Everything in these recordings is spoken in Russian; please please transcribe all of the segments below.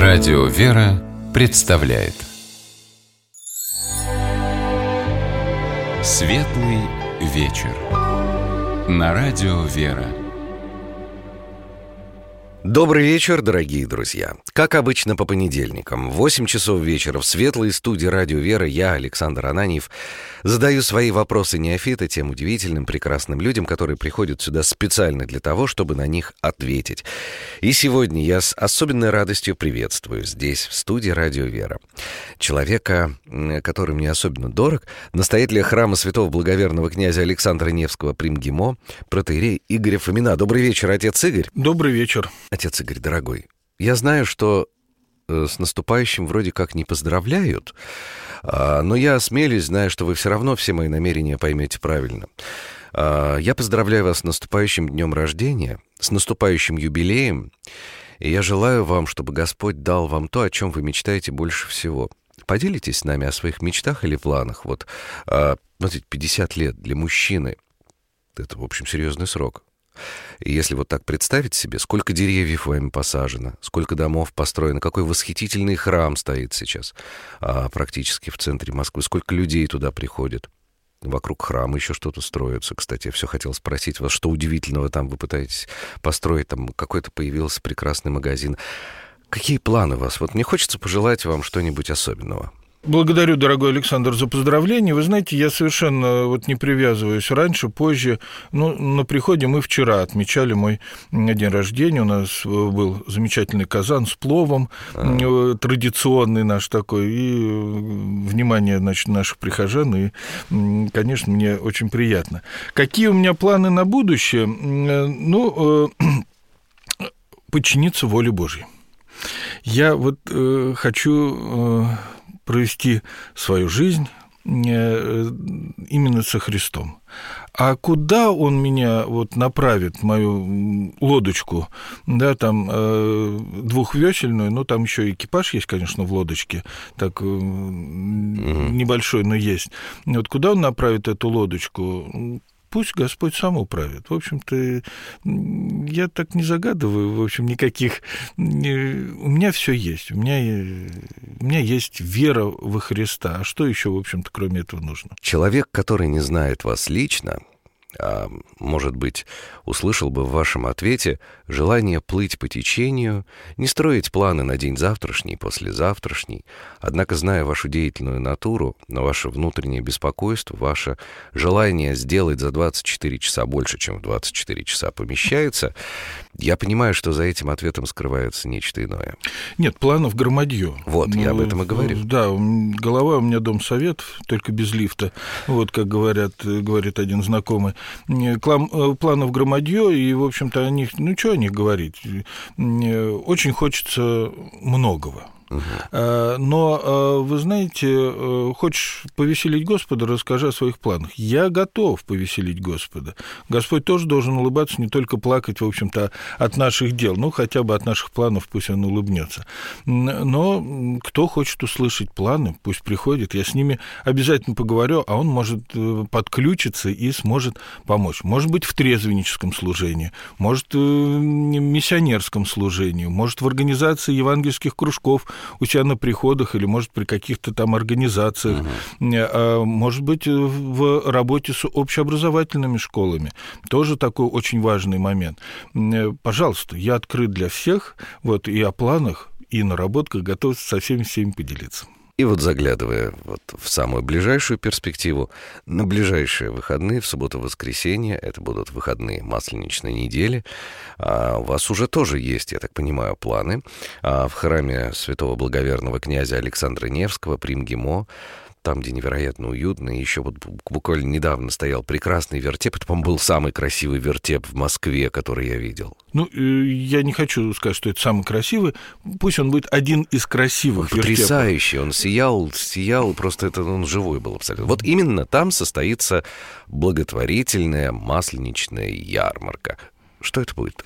Радио «Вера» представляет Светлый вечер на Радио «Вера». Добрый вечер, дорогие друзья. Как обычно по понедельникам, в 8 часов вечера в светлой студии «Радио Вера» я, Александр Ананьев, задаю свои вопросы неофита тем удивительным, прекрасным людям, которые приходят сюда специально для того, чтобы на них ответить. И сегодня я с особенной радостью приветствую здесь, в студии «Радио Вера», человека, который мне особенно дорог, настоятеля храма святого благоверного князя Александра Невского при МГИМО, протоиерей Игоря Фомина. Добрый вечер, отец Игорь. Добрый вечер. Отец Игорь, дорогой, я знаю, что с наступающим вроде как не поздравляют, но я осмелюсь, зная, что вы все равно все мои намерения поймете правильно. Я поздравляю вас с наступающим днем рождения, с наступающим юбилеем, и я желаю вам, чтобы Господь дал вам то, о чем вы мечтаете больше всего. Поделитесь с нами о своих мечтах или планах. Вот 50 лет для мужчины — это, в общем, серьезный срок. И если вот так представить себе, сколько деревьев вами посажено, сколько домов построено, какой восхитительный храм стоит сейчас практически в центре Москвы, сколько людей туда приходит. Вокруг храма еще что-то строится. Кстати, я все хотел спросить вас, что удивительного там вы пытаетесь построить, там какой-то появился прекрасный магазин. Какие планы у вас? Вот мне хочется пожелать вам что-нибудь особенного. Благодарю, дорогой Александр, за поздравления. Вы знаете, я совершенно не привязываюсь раньше, позже. На приходе мы вчера отмечали мой день рождения. У нас был замечательный казан с пловом, традиционный наш такой, и внимание, наших прихожан, и, конечно, мне очень приятно. Какие у меня планы на будущее? Подчиниться воле Божьей. Я хочу провести свою жизнь именно со Христом. А куда Он меня направит, мою лодочку, да, там двухвесельную, но там еще экипаж есть, конечно, в лодочке, так небольшой, но есть. Вот куда Он направит эту лодочку? Пусть Господь сам управит. В общем-то, я так не загадываю, в общем, никаких... У меня все есть. У меня есть вера во Христа. А что еще, в общем-то, кроме этого нужно? Человек, который не знает вас лично, может быть, услышал бы в вашем ответе желание плыть по течению, не строить планы на день завтрашний, послезавтрашний. Однако, зная вашу деятельную натуру, но ваше внутреннее беспокойство, ваше желание сделать за 24 часа больше, чем в 24 часа помещается, я понимаю, что за этим ответом скрывается нечто иное. Нет, планов громадье. Вот, я об этом и говорю. Да, голова у меня дом советов, только без лифта, как говорит один знакомый. Планов громадье, и, в общем-то, о них, что о них говорить? Очень хочется многого. Но, вы знаете, хочешь повеселить Господа, расскажи о своих планах. Я готов повеселить Господа. Господь тоже должен улыбаться, не только плакать, в общем-то, от наших дел. Хотя бы от наших планов пусть Он улыбнется. Но кто хочет услышать планы, пусть приходит. Я с ними обязательно поговорю, а он может подключиться и сможет помочь. Может быть, в трезвенническом служении, может, в миссионерском служении, может, в организации евангельских кружков у себя на приходах или, может, при каких-то там организациях, может быть, в работе с общеобразовательными школами. Тоже такой очень важный момент. Пожалуйста, я открыт для всех, и о планах, и наработках готов со всеми поделиться. И заглядывая в самую ближайшую перспективу, на ближайшие выходные, в субботу-воскресенье, это будут выходные масленичной недели, у вас уже тоже есть, я так понимаю, планы в храме святого благоверного князя Александра Невского при МГИМО, там, где невероятно уютно. И еще буквально недавно стоял прекрасный вертеп. Это, по-моему, был самый красивый вертеп в Москве, который я видел. Я не хочу сказать, что это самый красивый. Пусть он будет один из красивых вертепов. Потрясающий. Он сиял, просто он живой был абсолютно. Именно там состоится благотворительная масленичная ярмарка. Что это будет?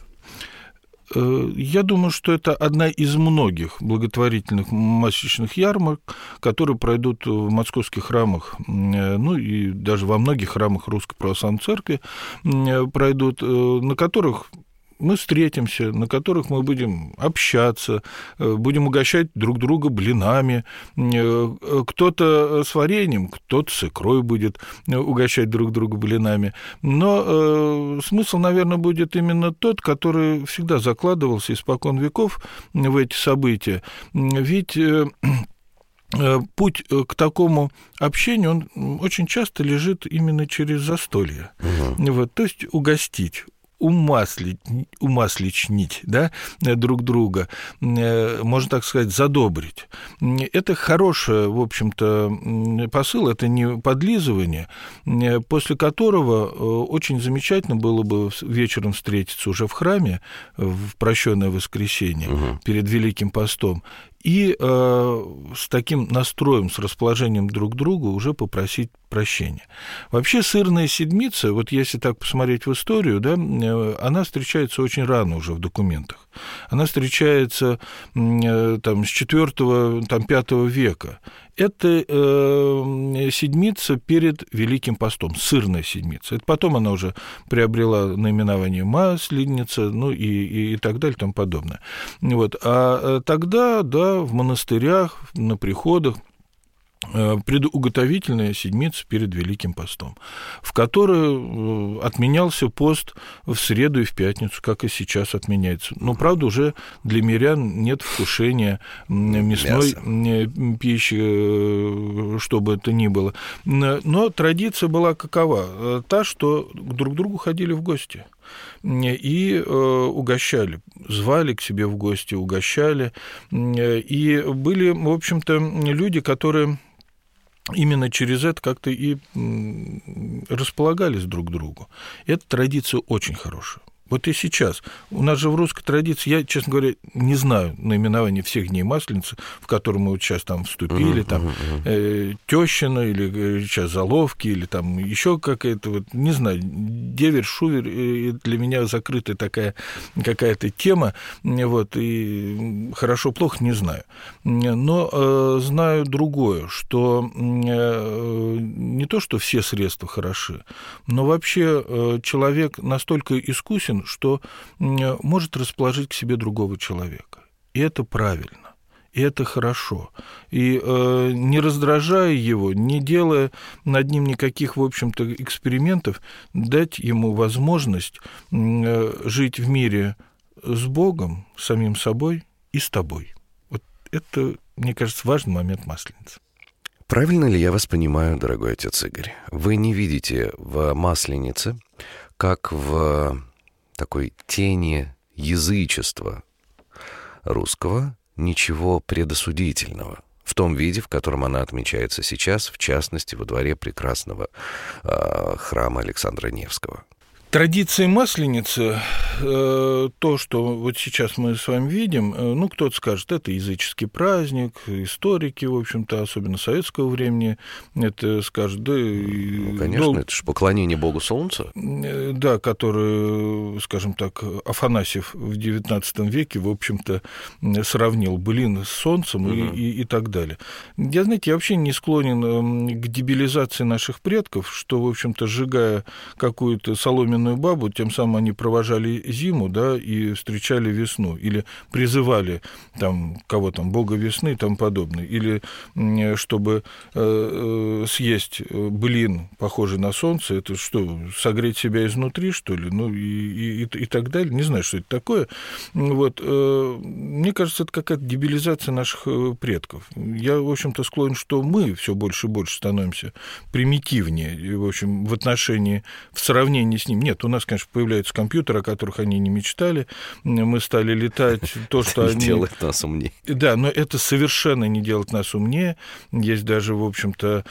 Я думаю, что это одна из многих благотворительных масличных ярмарок, которые пройдут в московских храмах, ну и даже во многих храмах Русской Православной Церкви пройдут, на которых мы встретимся, на которых мы будем общаться, будем угощать друг друга блинами, кто-то с вареньем, кто-то с икрой будет угощать друг друга блинами. Но смысл, наверное, будет именно тот, который всегда закладывался испокон веков в эти события. Ведь путь к такому общению, он очень часто лежит именно через застолье. Вот, то есть угостить, умасличнить, да, друг друга, можно так сказать, задобрить. Это хороший, в общем-то, посыл, это не подлизывание, после которого очень замечательно было бы вечером встретиться уже в храме в прощенное воскресенье перед Великим постом и с таким настроем, с расположением друг к другу уже попросить прощения. Вообще сырная седмица, вот если так посмотреть в историю, да, она встречается очень рано уже в документах. Она встречается там, с IV-V века. Это седмица перед Великим постом, сырная седмица. Это потом она уже приобрела наименование Масленица, ну и так далее, и тому подобное. Вот. А тогда, да, в монастырях, на приходах предуготовительная седмица перед Великим постом, в которой отменялся пост в среду и в пятницу, как и сейчас отменяется. Но, правда, уже для мирян нет вкушения мясной пищи, что бы это ни было. Но традиция была какова? Та, что друг к другу ходили в гости и угощали, звали к себе в гости, угощали. И были, в общем-то, люди, которые именно через это как-то и располагались друг к другу. Эта традиция очень хорошая. Вот и сейчас. У нас же в русской традиции, я, честно говоря, не знаю наименования всех дней Масленицы, в которые мы вот сейчас там вступили, там тещина или сейчас заловки, или там еще какая-то, вот, не знаю, деверь, шувер, для меня закрытая такая какая-то тема, вот, и хорошо-плохо не знаю. Но знаю другое, что не то, что все средства хороши, но вообще человек настолько искусен, что может расположить к себе другого человека. И это правильно, и это хорошо. И не раздражая его, не делая над ним никаких, в общем-то, экспериментов, дать ему возможность жить в мире с Богом, с самим собой и с тобой. Вот это, мне кажется, важный момент Масленицы. Правильно ли я вас понимаю, дорогой отец Игорь? Вы не видите в Масленице, как в такой тени язычества русского, ничего предосудительного в том виде, в котором она отмечается сейчас, в частности, во дворе прекрасного храма Александра Невского. Традиции Масленицы, то, что вот сейчас мы с вами видим, ну, кто-то скажет, это языческий праздник, историки, в общем-то, особенно советского времени, это скажут, да... Ну, конечно, это же поклонение Богу Солнца. Да, который, скажем так, Афанасьев в XIX веке, в общем-то, сравнил блин с Солнцем и так далее. Я, знаете, я вообще не склонен к дебилизации наших предков, что, в общем-то, сжигая какую-то соломенную бабу, тем самым они провожали зиму, да, и встречали весну, или призывали там кого там, бога весны и тому подобное, или чтобы съесть блин, похожий на солнце, это что, согреть себя изнутри, что ли, ну и так далее, не знаю, что это такое. Вот. Мне кажется, это какая-то дебилизация наших предков. Я, в общем-то, склонен, что мы все больше и больше становимся примитивнее, в общем, в отношении, в сравнении с ним. Нет, у нас, конечно, появляются компьютеры, о которых они не мечтали. Мы стали летать, то, что они... делает нас умнее. Да, но это совершенно не делает нас умнее. Есть даже, в общем-то,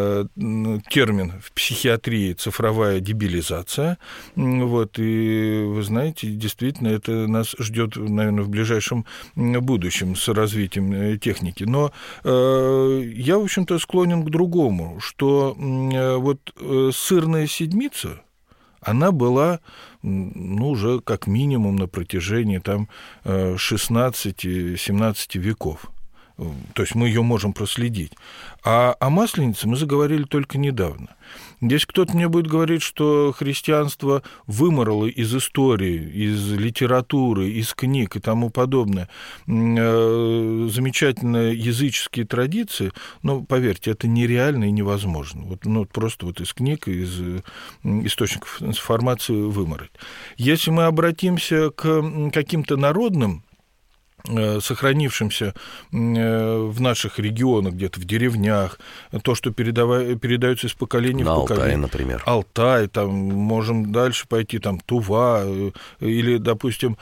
термин в психиатрии «цифровая дебилизация». Вот, и вы знаете, действительно, это нас ждет, наверное, в ближайшем будущем с развитием техники. Но я, в общем-то, склонен к другому, что вот сырная седмица, она была, ну, уже как минимум на протяжении там 16-17 веков. то есть мы ее можем проследить. А о Масленице мы заговорили только недавно. Здесь кто-то мне будет говорить, что христианство выморало из истории, из литературы, из книг и тому подобное замечательные языческие традиции, но, поверьте, это нереально и невозможно. Просто из книг, из источников информации вымороть. Если мы обратимся к каким-то народным, сохранившимся в наших регионах, где-то в деревнях, то, что передается из поколения в поколение. Алтай, например. Алтай, там, можем дальше пойти, там, Тува, или, допустим,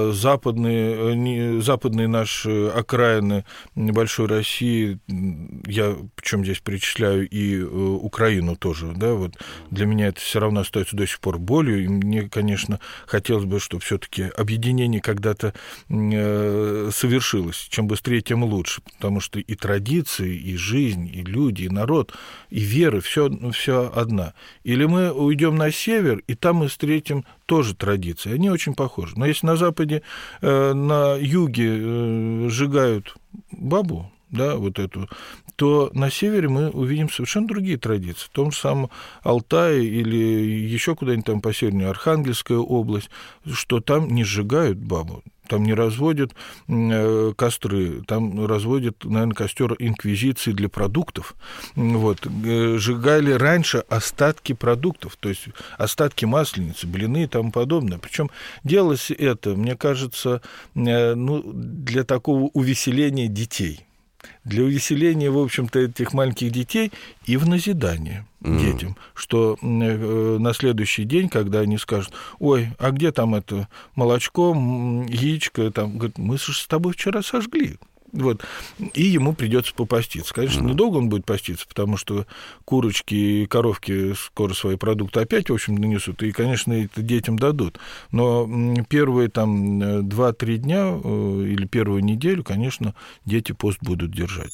западные наши окраины небольшой России, я причем здесь перечисляю и Украину тоже, да, вот для меня это все равно остается до сих пор болью, и мне, конечно, хотелось бы, чтобы все-таки объединение когда-то совершилось. Чем быстрее, тем лучше. Потому что и традиции, и жизнь, и люди, и народ, и вера, все одна. Или мы уйдем на север, и там мы встретим тоже традиции. Они очень похожи. Но если на Западе, на юге сжигают бабу, да, вот эту, то на севере мы увидим совершенно другие традиции. В том же самом Алтае или еще куда-нибудь там по севернее, Архангельская область, что там не сжигают бабу. Там не разводят костры, там разводят, наверное, костер инквизиции для продуктов. Сжигали раньше остатки продуктов, то есть остатки масленицы, блины и тому подобное. Причем делалось это, мне кажется, для такого увеселения детей. Для увеселения, в общем-то, этих маленьких детей и в назидание детям, что на следующий день, когда они скажут: ой, а где там это молочко, яичко, там, говорят, мы с тобой вчера сожгли. И ему придется попаститься. Конечно, недолго он будет поститься, потому что курочки и коровки скоро свои продукты опять, в общем, нанесут, и, конечно, это детям дадут. Но первые там 2-3 дня или первую неделю, конечно, дети пост будут держать.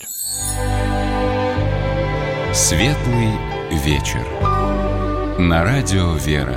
Светлый вечер. На радио «Вера».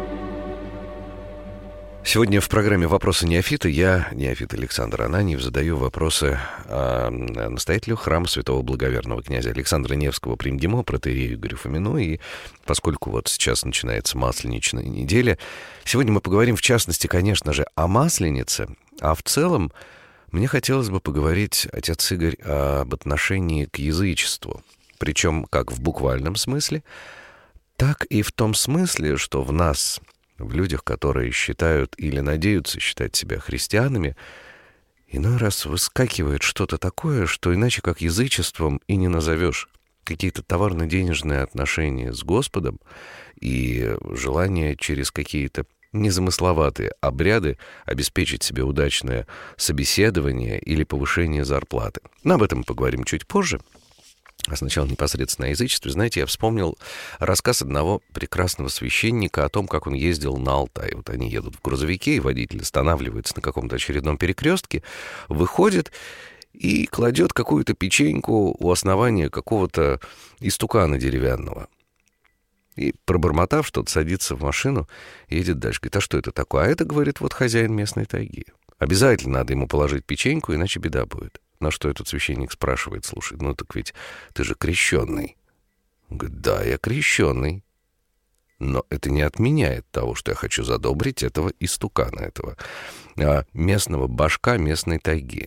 Сегодня в программе «Вопросы неофита» я, неофит Александр Ананьев, задаю вопросы настоятелю храма святого благоверного князя Александра Невского при МГИМО, протоиерею Игорю Фомину. И поскольку сейчас начинается Масленичная неделя, сегодня мы поговорим, в частности, конечно же, о Масленице, а в целом мне хотелось бы поговорить, отец Игорь, об отношении к язычеству. Причем как в буквальном смысле, так и в том смысле, что в нас, в людях, которые считают или надеются считать себя христианами, иной раз выскакивает что-то такое, что иначе как язычеством и не назовешь. Какие-то товарно-денежные отношения с Господом и желание через какие-то незамысловатые обряды обеспечить себе удачное собеседование или повышение зарплаты. Но об этом мы поговорим чуть позже. А сначала непосредственно о язычестве. Знаете, я вспомнил рассказ одного прекрасного священника о том, как он ездил на Алтай. Они едут в грузовике, и водитель останавливается на каком-то очередном перекрестке, выходит и кладет какую-то печеньку у основания какого-то истукана деревянного. И, пробормотав что-то, садится в машину и едет дальше. Говорит: а что это такое? А это, говорит, хозяин местной тайги. Обязательно надо ему положить печеньку, иначе беда будет. На что этот священник спрашивает: слушай, так ведь ты же крещенный. Он говорит: да, я крещенный. Но это не отменяет того, что я хочу задобрить этого истукана, этого местного башка местной тайги.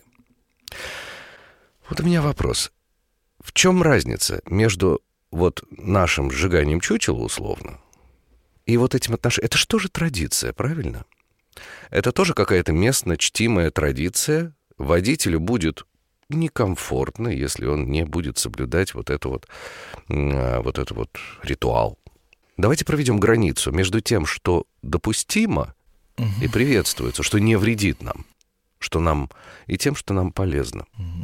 У меня вопрос. В чем разница между нашим сжиганием чучела условно и этим отношением? Это же тоже традиция, правильно? Это тоже какая-то местно чтимая традиция. Водителю будет некомфортно, если он не будет соблюдать этот ритуал. Давайте проведем границу между тем, что допустимо и приветствуется, что не вредит нам, и тем, что нам полезно.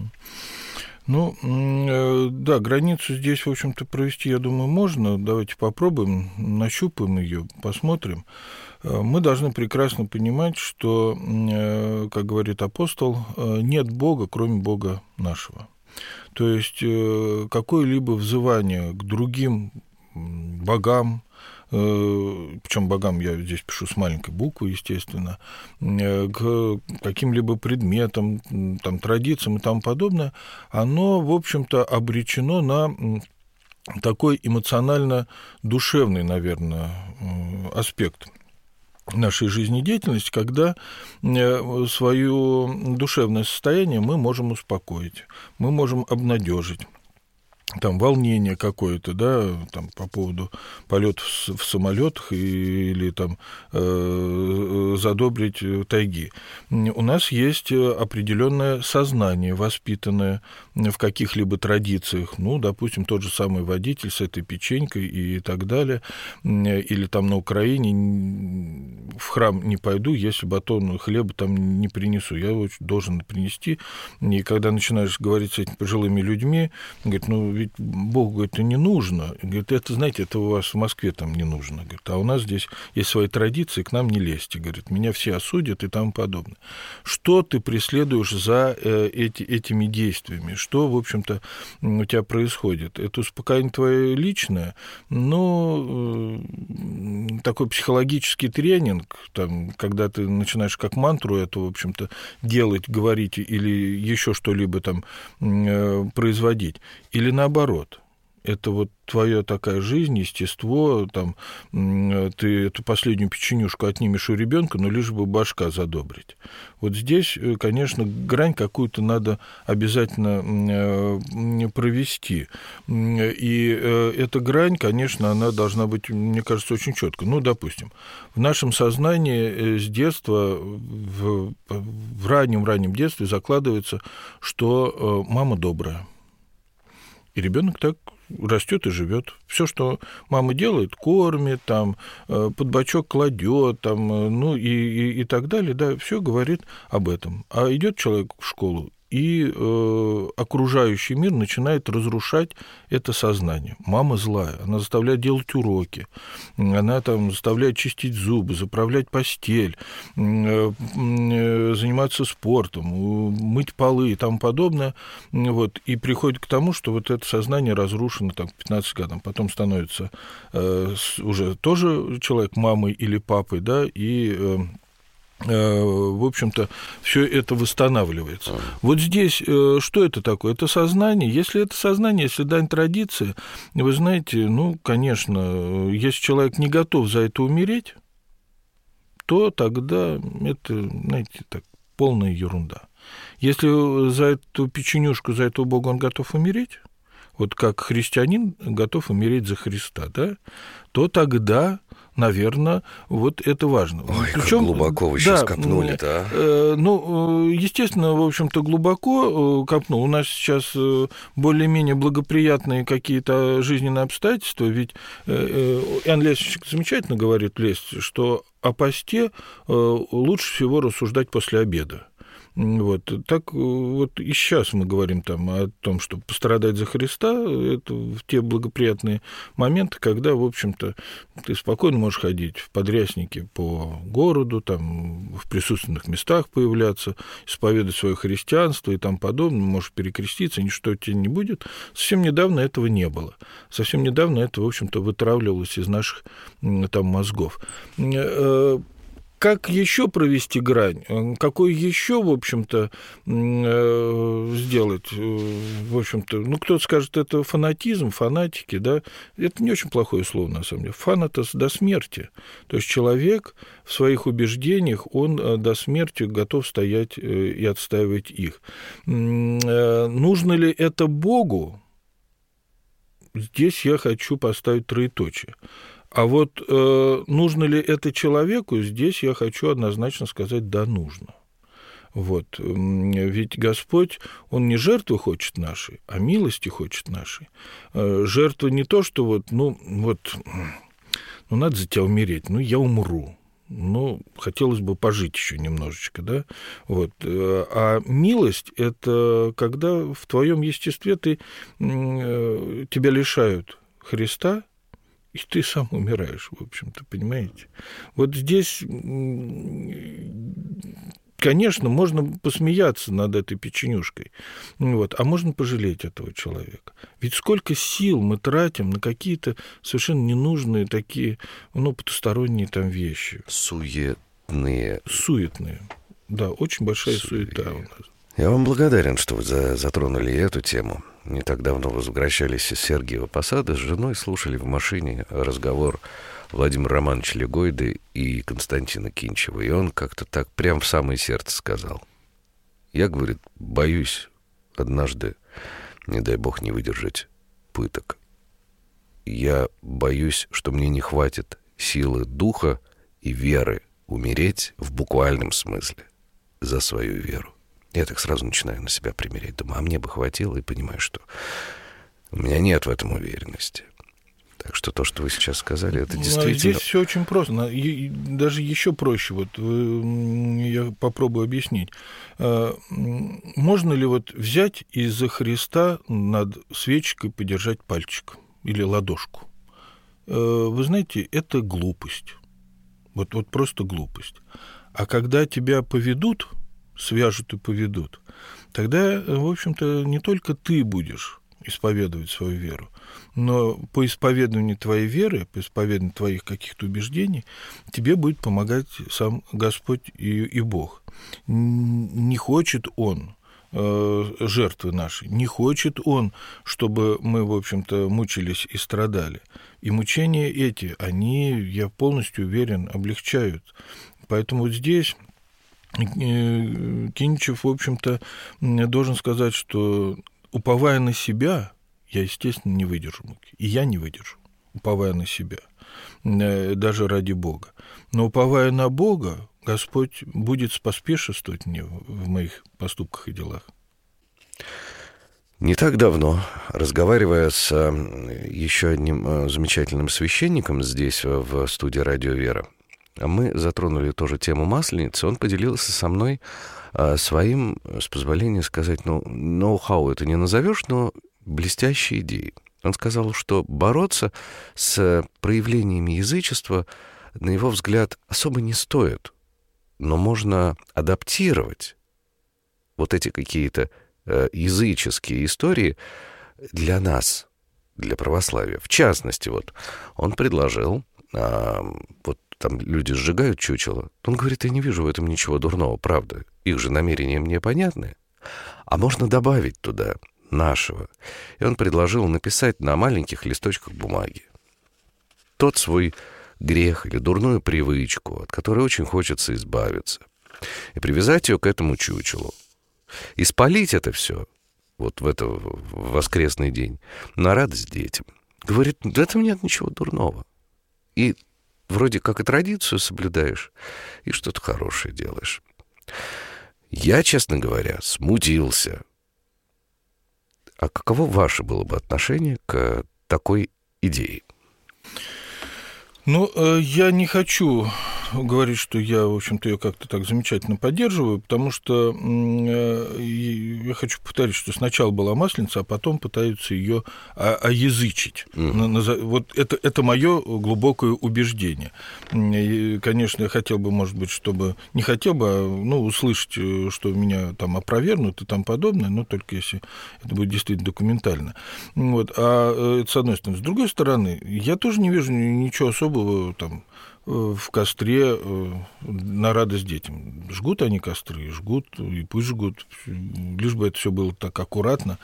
Да, границу здесь, в общем-то, провести, я думаю, можно. Давайте попробуем, нащупаем ее, посмотрим. Мы должны прекрасно понимать, что, как говорит апостол, нет Бога, кроме Бога нашего. То есть какое-либо взывание к другим богам, причем богам я здесь пишу с маленькой буквы, естественно, к каким-либо предметам, там, традициям и тому подобное, оно, в общем-то, обречено на такой эмоционально-душевный, наверное, аспект нашей жизнедеятельности, когда свое душевное состояние мы можем успокоить, мы можем обнадежить. Там волнение какое-то, да, там, по поводу полетов в самолетах или там задобрить тайги. У нас есть определенное сознание, воспитанное в каких-либо традициях, ну, допустим, тот же самый водитель с этой печенькой и так далее, или там на Украине в храм не пойду, если батон хлеба там не принесу, я его должен принести. И когда начинаешь говорить с этими пожилыми людьми, говорит, ну, ведь Богу, говорит, это не нужно. Говорит, это, знаете, это у вас в Москве там не нужно. Говорит, а у нас здесь есть свои традиции, к нам не лезьте. Говорит, меня все осудят и тому подобное. Что ты преследуешь за этими действиями? Что, в общем-то, у тебя происходит? Это успокоение твое личное, но такой психологический тренинг, там, когда ты начинаешь как мантру это, в общем-то, делать, говорить или еще что-либо там производить, или наоборот. Это вот твоя такая жизнь, естество, там, ты эту последнюю печенюшку отнимешь у ребенка, но лишь бы башка задобрить. Вот здесь, конечно, грань какую-то надо обязательно провести. И эта грань, конечно, она должна быть, мне кажется, очень четко. Ну, допустим, в нашем сознании с детства, в раннем детстве закладывается, что мама добрая. И ребенок так растет и живет. Все, что мама делает, кормит, там, под бочок кладет, там, ну и так далее, да, все говорит об этом. А идет человек в школу, и окружающий мир начинает разрушать это сознание. Мама злая, она заставляет делать уроки, она там заставляет чистить зубы, заправлять постель, заниматься спортом, мыть полы и тому подобное. Вот, и приходит к тому, что вот это сознание разрушено там, к 15 годам. Потом становится уже тоже человек мамой или папой, да, и в общем-то, все это восстанавливается. Вот здесь что это такое? Это сознание. Если это сознание, если дань традиции, вы знаете, ну, конечно, если человек не готов за это умереть, то тогда это, знаете, так, полная ерунда. Если за эту печенюшку, за этого Бога он готов умереть, вот как христианин готов умереть за Христа, да, то тогда, наверное, вот это важно. Ой, причем, как глубоко вы сейчас копнули-то, а? Ну, естественно, в общем-то, глубоко копнул. У нас сейчас более-менее благоприятные какие-то жизненные обстоятельства, ведь Иоанн Лесвичник замечательно говорит, что о посте лучше всего рассуждать после обеда. Вот. Так вот и сейчас мы говорим там о том, чтобы пострадать за Христа, это в те благоприятные моменты, когда, в общем-то, ты спокойно можешь ходить в подряснике по городу, там, в присутственных местах появляться, исповедать свое христианство и тому подобное, можешь перекреститься, ничто тебе не будет. Совсем недавно этого не было. Совсем недавно это, в общем-то, вытравливалось из наших там мозгов. Как еще провести грань? Какой еще, в общем-то, сделать? В общем-то, ну, кто-то скажет, это фанатизм, фанатики, да? Это не очень плохое слово, на самом деле. Фанатос до смерти. То есть человек в своих убеждениях, он до смерти готов стоять и отстаивать их. Нужно ли это Богу? Здесь я хочу поставить троеточие. А вот нужно ли это человеку, здесь я хочу однозначно сказать, да, нужно. Вот. Ведь Господь, Он не жертвы хочет нашей, а милости хочет нашей. Жертва не то, что ну, надо за тебя умереть, я умру. Хотелось бы пожить еще немножечко, да, вот. А милость – это когда в твоем естестве тебя лишают Христа, и ты сам умираешь, в общем-то, понимаете? Вот здесь конечно, можно посмеяться над этой печенюшкой, вот, а можно пожалеть этого человека. Ведь сколько сил мы тратим на какие-то совершенно ненужные такие, потусторонние там вещи. Суетные. Да, очень большая суета у нас. Я вам благодарен, что вы затронули эту тему. Не так давно возвращались из Сергиева Посада с женой, слушали в машине разговор Владимира Романовича Легойды и Константина Кинчева. И он как-то так прям в самое сердце сказал. Я, говорит, боюсь однажды, не дай бог, не выдержать пыток. Я боюсь, что мне не хватит силы духа и веры умереть в буквальном смысле за свою веру. Я так сразу начинаю на себя примерять. Думаю, а мне бы хватило, и понимаю, что у меня нет в этом уверенности. Так что то, что вы сейчас сказали, это действительно... Здесь все очень просто. Даже еще проще. Вот я попробую объяснить. Можно ли взять и за Христа над свечкой подержать пальчик или ладошку? Вы знаете, это глупость. Вот просто глупость. А когда тебя поведут, свяжут и поведут, тогда, в общем-то, не только ты будешь исповедовать свою веру, но по исповеданию твоей веры, по исповеданию твоих каких-то убеждений тебе будет помогать сам Господь и Бог. Не хочет Он жертвы нашей, не хочет Он, чтобы мы, в общем-то, мучились и страдали. И мучения эти, они, я полностью уверен, облегчают. Поэтому здесь Кинчев, в общем-то, должен сказать, что, уповая на себя, я, естественно, не выдержу муки. И я не выдержу, уповая на себя, даже ради Бога. Но уповая на Бога, Господь будет споспешествовать мне в моих поступках и делах. Не так давно, разговаривая с еще одним замечательным священником здесь, в студии «Радио Вера», мы затронули тоже тему Масленицы. Он поделился со мной своим, с позволения сказать, ноу-хау это не назовешь, но блестящей идеей. Он сказал, что бороться с проявлениями язычества, на его взгляд, особо не стоит, но можно адаптировать вот эти какие-то языческие истории для нас, для православия. В частности, он предложил, там люди сжигают чучело. Он говорит, я не вижу в этом ничего дурного, правда. Их же намерения мне понятны. А можно добавить туда нашего. И он предложил написать на маленьких листочках бумаги тот свой грех или дурную привычку, от которой очень хочется избавиться, и привязать ее к этому чучелу. И спалить это все в воскресный день на радость детям. Говорит, в этом нет ничего дурного. И вроде как и традицию соблюдаешь, и что-то хорошее делаешь. Я, честно говоря, смутился. А каково ваше было бы отношение к такой идее? Я не хочу говорить, что я, в общем-то, ее как-то так замечательно поддерживаю, потому что я хочу повторить, что сначала была Масленица, а потом пытаются ее оязычить. Вот это мое глубокое убеждение. И, конечно, я хотел бы, может быть, чтобы... Не хотел бы, услышать, что меня там опровергнут и тому подобное, но только если это будет действительно документально. Это с одной стороны. С другой стороны, я тоже не вижу ничего особого там в костре на радость детям. Жгут они костры, жгут, и пусть жгут, лишь бы это все было так аккуратно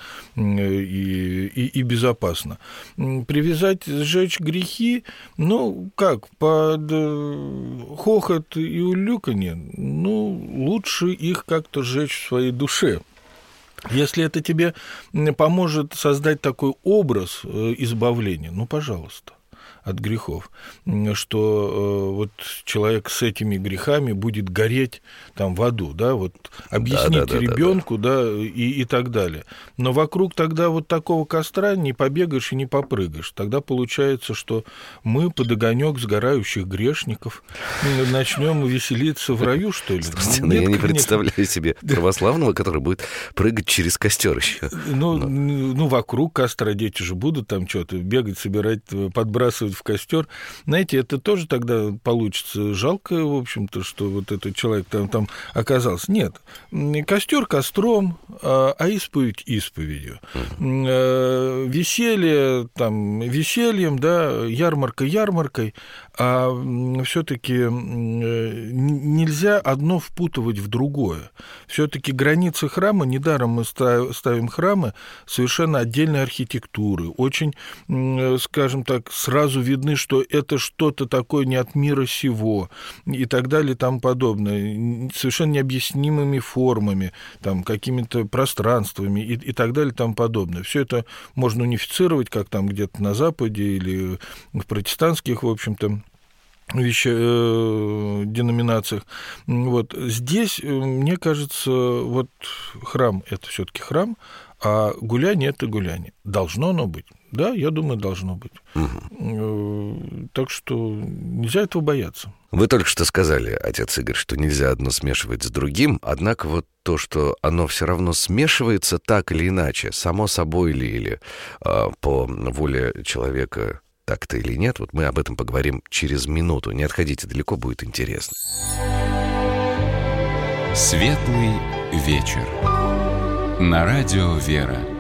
и безопасно. Привязать, сжечь грехи, под хохот и улюканье, лучше их как-то сжечь в своей душе. Если это тебе поможет создать такой образ избавления, пожалуйста, от грехов, что человек с этими грехами будет гореть там в аду, объяснить ребенку, и так далее. Но вокруг тогда такого костра не побегаешь и не попрыгаешь. Тогда получается, что мы под огонёк сгорающих грешников начнем веселиться в раю, что ли? Я не представляю себе православного, который будет прыгать через костер еще. Вокруг костра дети же будут там что-то бегать, собирать, подбрасывать в костер. Знаете, это тоже тогда получится жалко, в общем-то, что вот этот человек там оказался. Нет, костер костром, а исповедь исповедью. Веселье там весельем, да, ярмарка ярмаркой, а все-таки нельзя одно впутывать в другое. Все-таки границы храма, недаром мы ставим храмы совершенно отдельной архитектуры, очень, скажем так, сразу видны, что это что-то такое не от мира сего и так далее и тому подобное, совершенно необъяснимыми формами, там, какими-то пространствами и так далее и тому подобное. Все это можно унифицировать, как там где-то на Западе или в протестантских, в общем-то, деноминациях. Вот. Здесь, мне кажется, вот храм – это все-таки храм, а гуляние – это гуляние. Должно оно быть? Да, я думаю, должно быть. Так что нельзя этого бояться. Вы только что сказали, отец Игорь, что нельзя одно смешивать с другим, однако вот то, что оно все равно смешивается так или иначе, само собой или по воле человека, так-то или нет, вот мы об этом поговорим через минуту. Не отходите далеко, будет интересно. Светлый вечер. На радио «Вера».